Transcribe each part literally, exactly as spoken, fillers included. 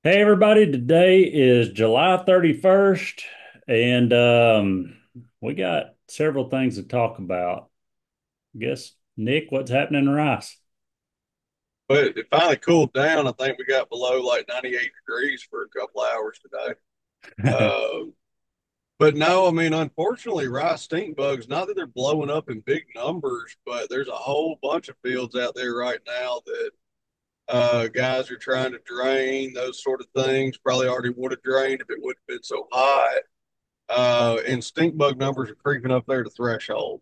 Hey everybody, today is July thirty-first and um we got several things to talk about. I guess Nick, what's happening in Rice? But it finally cooled down. I think we got below like ninety-eight degrees for a couple hours today. Uh, but no, I mean, unfortunately, rice stink bugs, not that they're blowing up in big numbers, but there's a whole bunch of fields out there right now that uh, guys are trying to drain, those sort of things. Probably already would have drained if it wouldn't have been so hot. Uh, and stink bug numbers are creeping up there to threshold.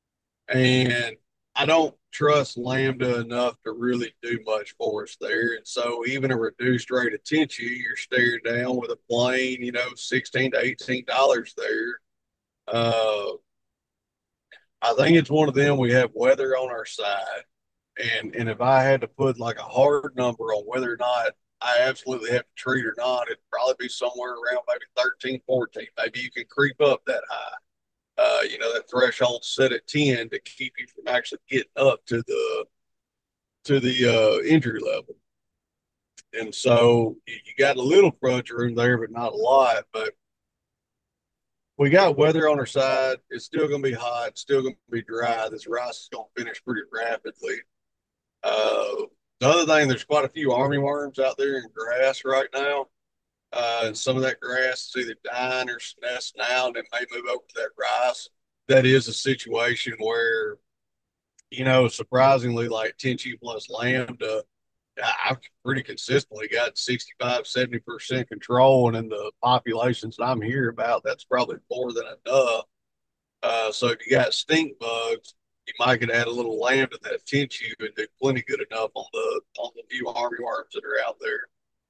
And I don't trust Lambda enough to really do much for us there. And so even a reduced rate of tension, you're staring down with a plain, you know, sixteen to eighteen dollars there. Uh, I think it's one of them we have weather on our side. And and if I had to put like a hard number on whether or not I absolutely have to treat or not, it'd probably be somewhere around maybe thirteen, fourteen. Maybe you can creep up that high. Uh, you know, that threshold set at ten to keep you from actually getting up to the to the uh, injury level. And so you got a little fudge room there, but not a lot. But we got weather on our side. It's still going to be hot. It's still going to be dry. This rice is going to finish pretty rapidly. Uh, the other thing, there's quite a few army worms out there in grass right now. Uh, and some of that grass is either dying or nesting out, and it may move over to that rice. That is a situation where, you know, surprisingly, like Tenchi plus Lambda, I've pretty consistently got sixty-five, seventy percent control. And in the populations that I'm hearing about, that's probably more than enough. Uh, so if you got stink bugs, you might could add a little lambda that tints you and do plenty good enough on the on the few army worms that are out there.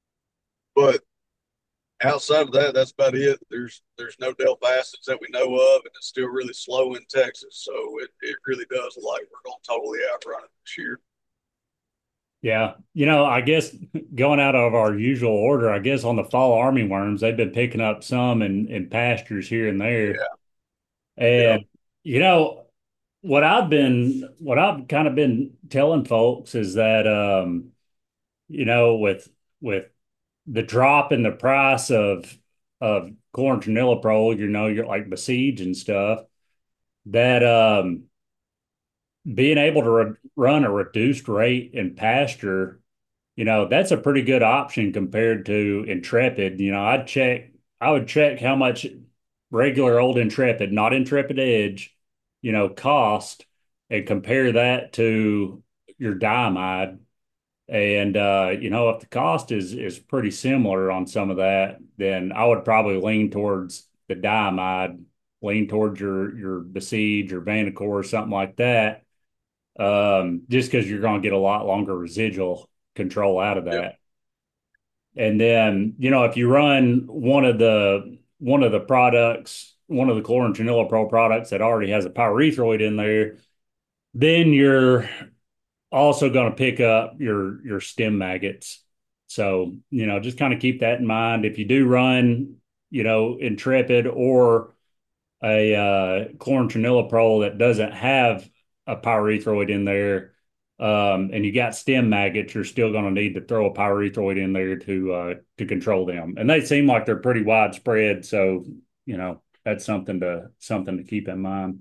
But outside of that, that's about it. There's there's no Delphacids that we know of, and it's still really slow in Texas. So it, it really does look like we're going to totally outrun it this year. Yeah, you know, I guess going out of our usual order, I guess on the fall army worms, they've been picking up some in, in pastures here and there. Yeah, yeah, And you know, what I've been what I've kind of been telling folks is that um, you know, with with the drop in the price of of chlorantraniliprole, you know, you're like Besiege and stuff, that um being able to re run a reduced rate in pasture, you know, that's a pretty good option compared to Intrepid. You know, I'd check, I would check how much regular old Intrepid, not Intrepid Edge, you know, cost and compare that to your diamide. And uh, you know, if the cost is is pretty similar on some of that, then I would probably lean towards the diamide, lean towards your your Besiege or Vanacore or something like that, um, just because you're going to get a lot longer residual control out of yeah, that. And then, you know, if you run one of the one of the products, one of the Chlorantraniliprole Pro products that already has a pyrethroid in there, then you're also going to pick up your your stem maggots. So, you know, just kind of keep that in mind. If you do run, you know, Intrepid or a uh, chlorantraniliprole that doesn't have a pyrethroid in there, um, and you got stem maggots, you're still going to need to throw a pyrethroid in there to uh, to control them. And they seem like they're pretty widespread, so you know that's something to something to keep in mind.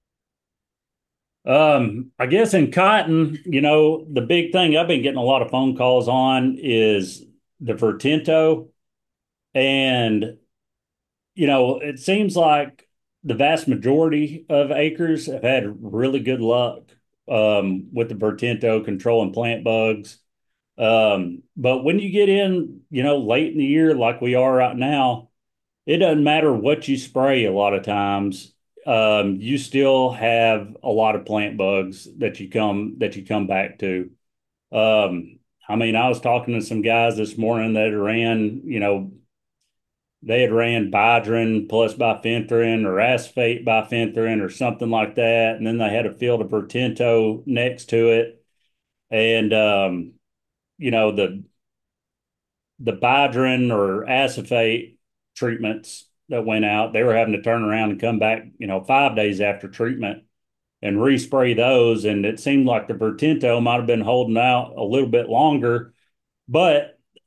Um, I guess in cotton, you know, the big thing I've been getting a lot of phone calls on is the Vertento. And, you know, it seems like the vast majority of acres have had really good luck um, with the Vertento controlling plant bugs. Um, but when you get in, you know, late in the year like we are right now, it doesn't matter what you spray a lot of times. Um, you still have a lot of plant bugs that you come that you come back to. Um, I mean, I was talking to some guys this morning that ran, you know, they had ran Bidrin plus bifenthrin or acephate bifenthrin or something like that, and then they had a field of Vertento next to it, and um, you know the the Bidrin or acephate treatments that went out, they were having to turn around and come back, you know, five days after treatment and respray those. And it seemed like the Vertento might have been holding out a little bit longer, but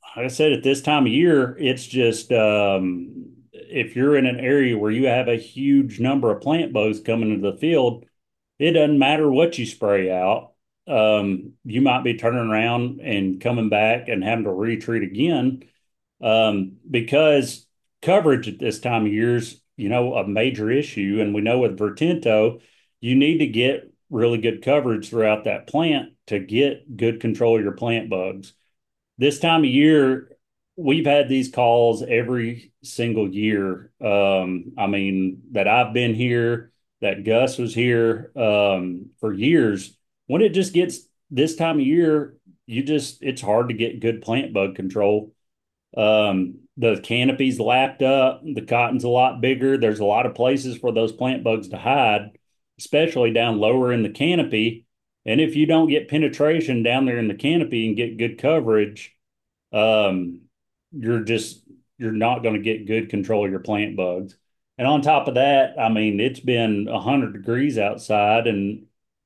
like I said, at this time of year, it's just um, if you're in an area where you have a huge number of plant bugs coming into the field, it doesn't matter what you spray out. Um, you might be turning around and coming back and having to retreat again um, because coverage at this time of year is, you know, a major issue. And we know with Vertento, you need to get really good coverage throughout that plant to get good control of your plant bugs. This time of year, we've had these calls every single year. Um, I mean, that I've been here, that Gus was here um, for years. When it just gets this time of year, you just, it's hard to get good plant bug control. Um, the canopy's lapped up, the cotton's a lot bigger. There's a lot of places for those plant bugs to hide, especially down lower in the canopy. And if you don't get penetration down there in the canopy and get good coverage, um, you're just you're not going to get good control of your plant bugs. And on top of that, I mean, it's been a hundred degrees outside, and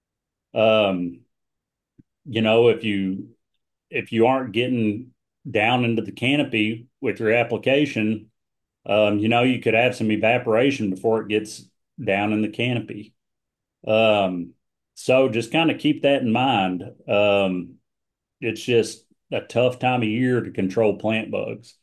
um, you know, if you if you aren't getting down into the canopy with your application, um, you know, you could have some evaporation before it gets down in the canopy. Um, so just kind of keep that in mind. Um, it's just a tough time of year to control plant bugs.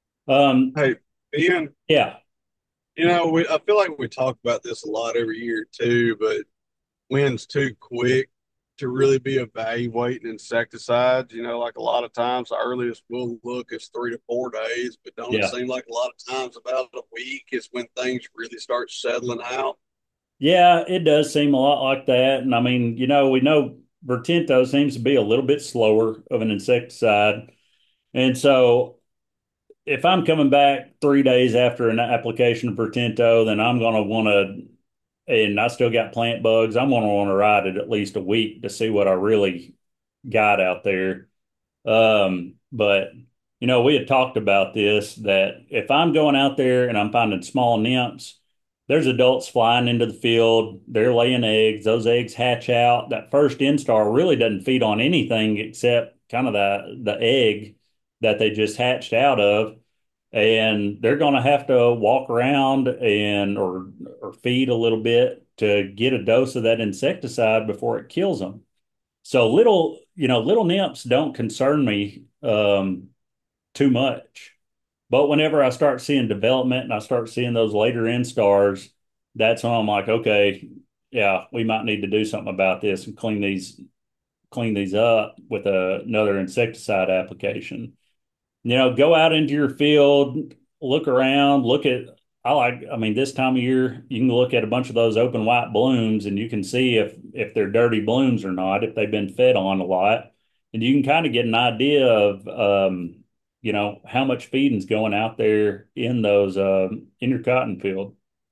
Um, Hey, Ian, yeah, you know, we, I feel like we talk about this a lot every year too, but when's too quick to really be evaluating insecticides? You know, like a lot of times the earliest we'll look is three to four days, but don't it yeah, seem like a lot of times about a week is when things really start settling out? yeah, it does seem a lot like that. And I mean, you know, we know Vertento seems to be a little bit slower of an insecticide. And so if I'm coming back three days after an application of Vertento, then I'm going to want to, and I still got plant bugs, I'm going to want to ride it at least a week to see what I really got out there. Um, but you know, we had talked about this that if I'm going out there and I'm finding small nymphs, there's adults flying into the field, they're laying eggs, those eggs hatch out. That first instar really doesn't feed on anything except kind of the the egg that they just hatched out of. And they're going to have to walk around and or or feed a little bit to get a dose of that insecticide before it kills them. So little, you know, little nymphs don't concern me um, too much. But whenever I start seeing development and I start seeing those later instars, that's when I'm like, okay, yeah, we might need to do something about this and clean these clean these up with a, another insecticide application. You know, go out into your field, look around, look at, I like, I mean, this time of year, you can look at a bunch of those open white blooms and you can see if, if they're dirty blooms or not, if they've been fed on a lot. And you can kind of get an idea of, um, you know, how much feeding's going out there in those, um, in your cotton field.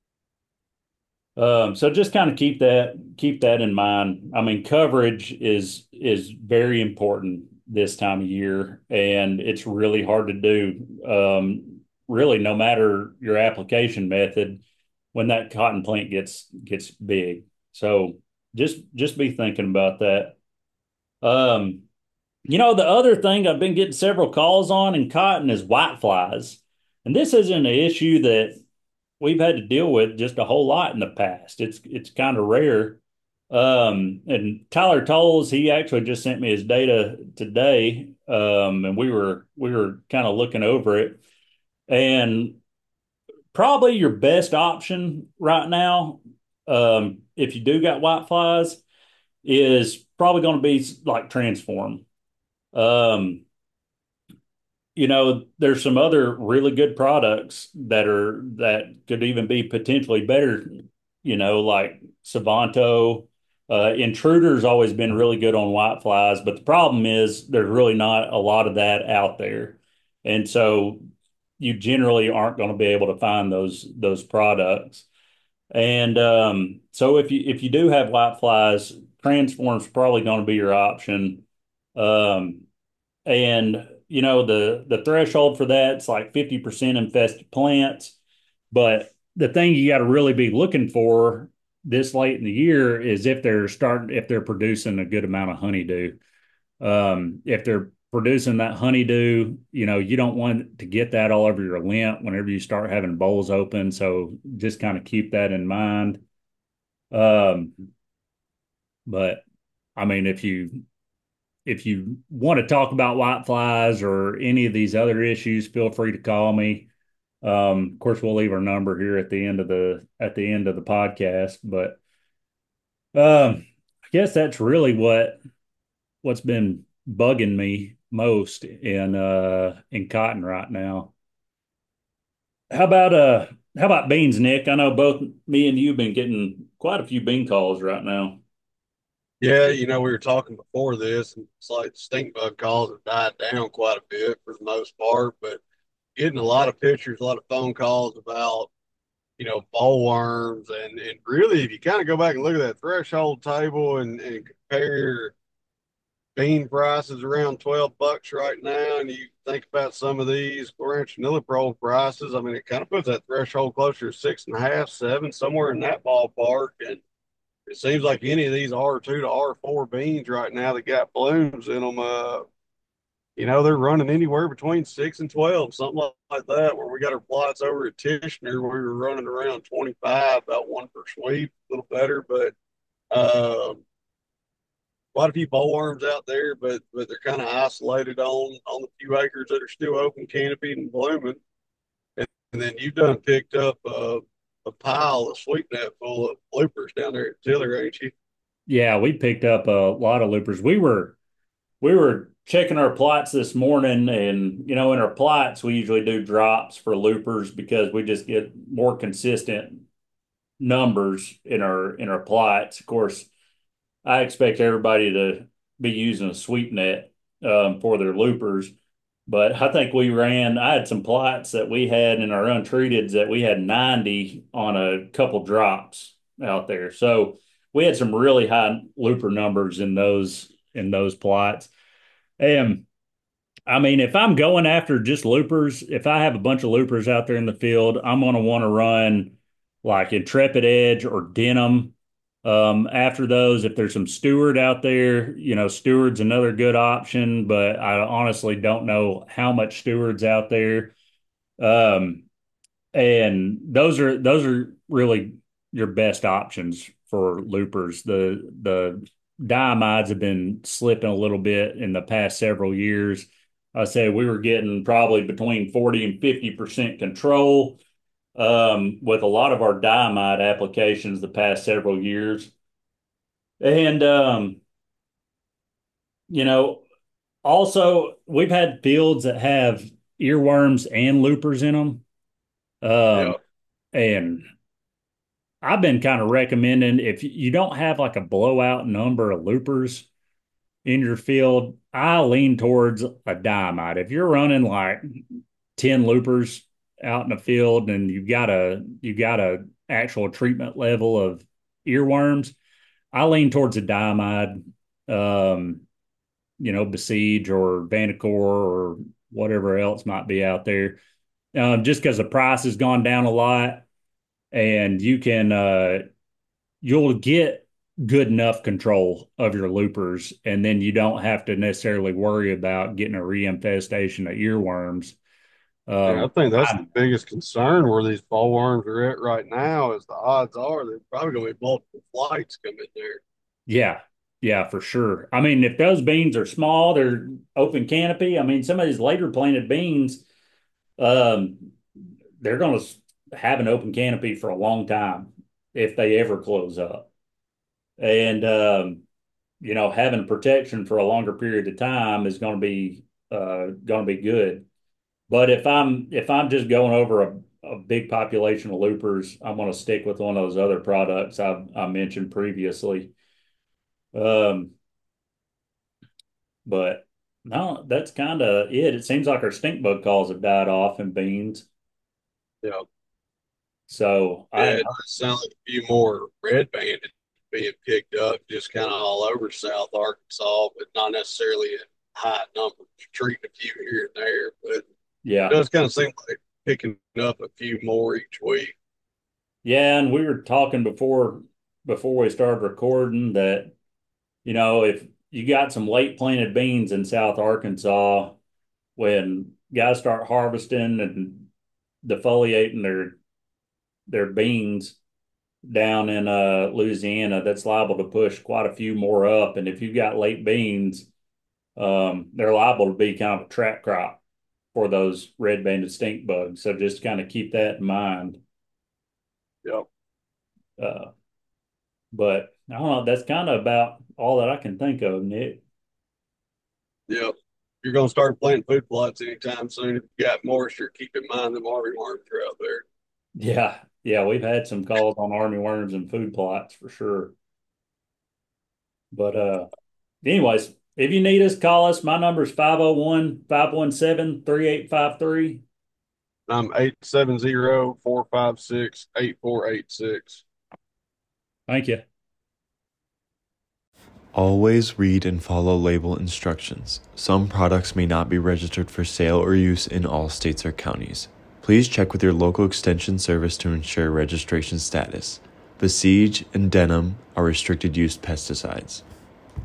Um, so just kind of keep that keep that in mind. I mean, coverage is is very important this time of year, and it's really hard to do. Um, really, no matter your application method, when that cotton plant gets gets big. So just just be thinking about that. Um, you know, the other thing I've been getting several calls on in cotton is white flies, and this isn't an issue that we've had to deal with just a whole lot in the past. It's it's kind of rare. Um, and Tyler Tolles, he actually just sent me his data today, um, and we were we were kind of looking over it. And probably your best option right now, um, if you do got white flies, is probably going to be like Transform. Um, you know, there's some other really good products that are that could even be potentially better, you know, like Savanto. Uh, Intruder's always been really good on white flies, but the problem is there's really not a lot of that out there. And so you generally aren't going to be able to find those those products. And um, so if you if you do have white flies, Transform's probably going to be your option. Um, and you know, the the threshold for that's like fifty percent infested plants. But the thing you got to really be looking for this late in the year is if they're starting if they're producing a good amount of honeydew. Um, if they're producing that honeydew, you know, you don't want to get that all over your lint whenever you start having bowls open. So just kind of keep that in mind. Um, but I mean, if you if you want to talk about white flies or any of these other issues, feel free to call me. Um, of course, we'll leave our number here at the end of the at the end of the podcast. But um, I guess that's really what what's been bugging me most in uh in cotton right now. How about uh how about beans, Nick? I know both me and you have been getting quite a few bean calls right now. Yeah, you know, we were talking before this, and it's like stink bug calls have died down quite a bit for the most part, but getting a lot of pictures, a lot of phone calls about, you know, bollworms. And, and really, if you kind of go back and look at that threshold table and, and compare bean prices around twelve bucks right now, and you think about some of these ranch nilliprole prices, I mean, it kind of puts that threshold closer to six and a half, seven, somewhere in that ballpark. And it seems like any of these R two to R four beans right now that got blooms in them, uh, you know, they're running anywhere between six and twelve, something like that. Where we got our plots over at Tishner, we were running around twenty-five, about one per sweep, a little better, but um, quite a few bollworms out there, but but they're kind of isolated on on the few acres that are still open, canopied and blooming. And, and then you've done picked up uh, a pile of sweet net full of bloopers down there at Tiller, ain't you? Yeah, we picked up a lot of loopers. We were we were checking our plots this morning, and you know, in our plots we usually do drops for loopers because we just get more consistent numbers in our in our plots. Of course, I expect everybody to be using a sweep net um, for their loopers. But I think we ran, I had some plots that we had in our untreateds that we had ninety on a couple drops out there. So we had some really high looper numbers in those in those plots. And I mean, if I'm going after just loopers, if I have a bunch of loopers out there in the field, I'm going to want to run like Intrepid Edge or Denim. Um, after those, if there's some Stewart out there, you know, Stewart's another good option, but I honestly don't know how much Stewart's out there. Um, and those are those are really your best options for loopers. The the diamides have been slipping a little bit in the past several years. I say we were getting probably between forty and fifty percent control um, with a lot of our diamide applications the past several years. And um, you know, also we've had fields that have earworms and loopers in them. Um, Yeah. and I've been kind of recommending if you don't have like a blowout number of loopers in your field, I lean towards a diamide. If you're running like ten loopers out in the field and you've got a you got a actual treatment level of earworms, I lean towards a diamide, um, you know, Besiege or Vantacor or whatever else might be out there. Um, just because the price has gone down a lot and you can uh you'll get good enough control of your loopers, and then you don't have to necessarily worry about getting a reinfestation of earworms. Yeah, I Um, think that's I, the biggest concern where these bollworms are at right now is the odds are there's probably going to be multiple flights coming there. yeah, yeah, for sure. I mean, if those beans are small, they're open canopy. I mean, some of these later planted beans, um, they're going to have an open canopy for a long time if they ever close up. And um, you know, having protection for a longer period of time is going to be uh, going to be good. But if I'm if I'm just going over a, a big population of loopers, I'm going to stick with one of those other products I've, I mentioned previously. Um, but no, that's kind of it. It seems like our stink bug calls have died off in beans. Yeah, So yeah, I it does sound like a few more red banded being picked up just kind of all over South Arkansas, but not necessarily in high numbers. Treating a few here and there, but it yeah does kind of seem like picking up a few more each week. yeah, and we were talking before before we started recording that you know if you got some late planted beans in South Arkansas when guys start harvesting and defoliating their their beans down in uh, Louisiana, that's liable to push quite a few more up. And if you've got late beans, um, they're liable to be kind of a trap crop for those red-banded stink bugs. So just kind of keep that in mind. Yep. Uh, but I don't know. That's kind of about all that I can think of, Nick. Yep. You're gonna start planting food plots anytime soon. If you got moisture, keep in mind the army worms are out there. Yeah, yeah, we've had some calls on army worms and food plots for sure. But uh, anyways, if you need us, call us. My number is five oh one, five one seven, three eight five three. I'm eight seven zero, four five six, eight four eight six. Thank you. Always read and follow label instructions. Some products may not be registered for sale or use in all states or counties. Please check with your local extension service to ensure registration status. Besiege and Denim are restricted use pesticides.